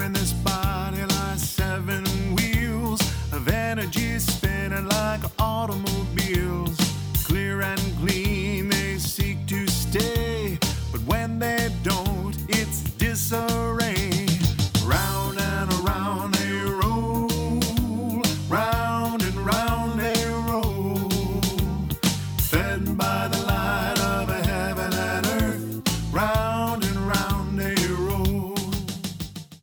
in this body like seven wheels of energy spinning like automobiles. Clear and clean, they seek to stay, but when they don't, it's disarray. Round and around they roll, round and round they roll, fed by